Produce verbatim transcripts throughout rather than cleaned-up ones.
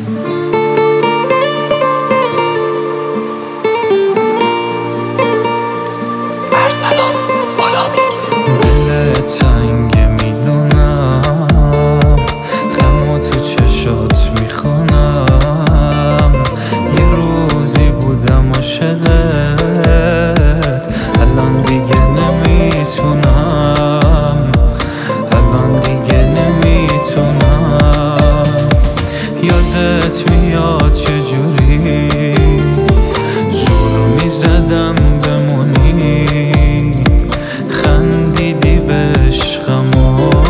ارسلان غلامی. دل تنگه میدونم، غم و تو چشات میخونم. یه روزی بودم عاشقت، الان دیگه نمیتونم، الان دیگه نمیتونم. یادت میاد چجوری زورو میزدم بمونی، خندیدی به عشقم و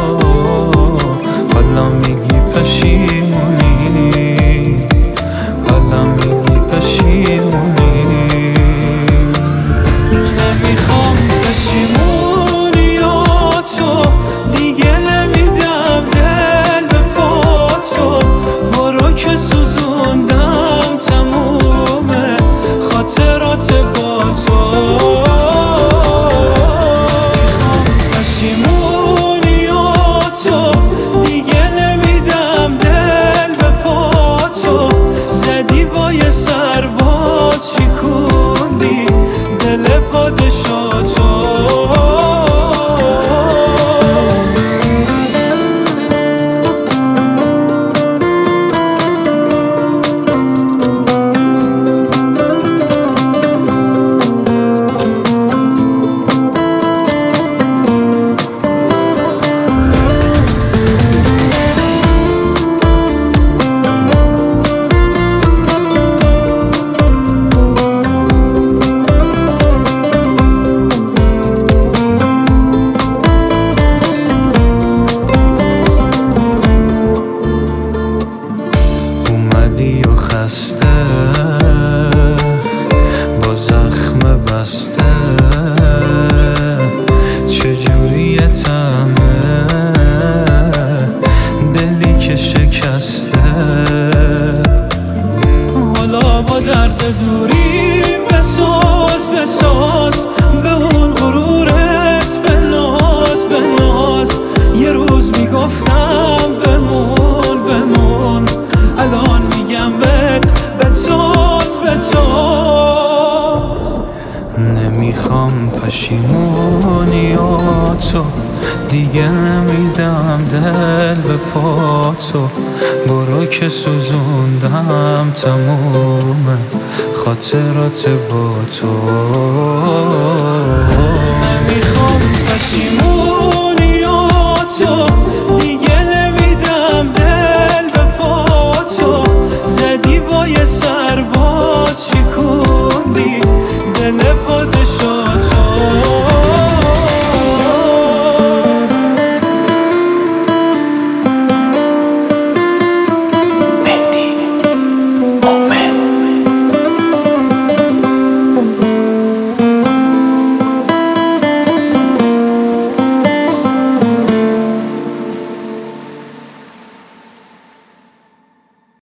حالا میگی پشیمونی، حالا میگی پشیمونی. نمیخوام پشیمونیاتو دیگه، نمیدم دل به پاتو. برو که سوزوندم تمومه خاطرات با تو. نمیخوام پشیمونیاتو دیگه، نمیدم دل به پاتو. زدی با یه سرباز شکوندی دل پادشاهتو. اومدی و خسته با زخم بسته، چجوری طعمه دلی که شکسته. حالا با درد دوری بساز بساز به اون غرورت بناز بناز. یه روز میگفتم بمون بمون، الان میگم بهت بتاز بتاز. نمیخوام پشیمونیاتو دیگه، نمیدم دل به پاتو. برو که سوزوندم تمومه خاطرات با تو. نمیخوام پشیمونیاتو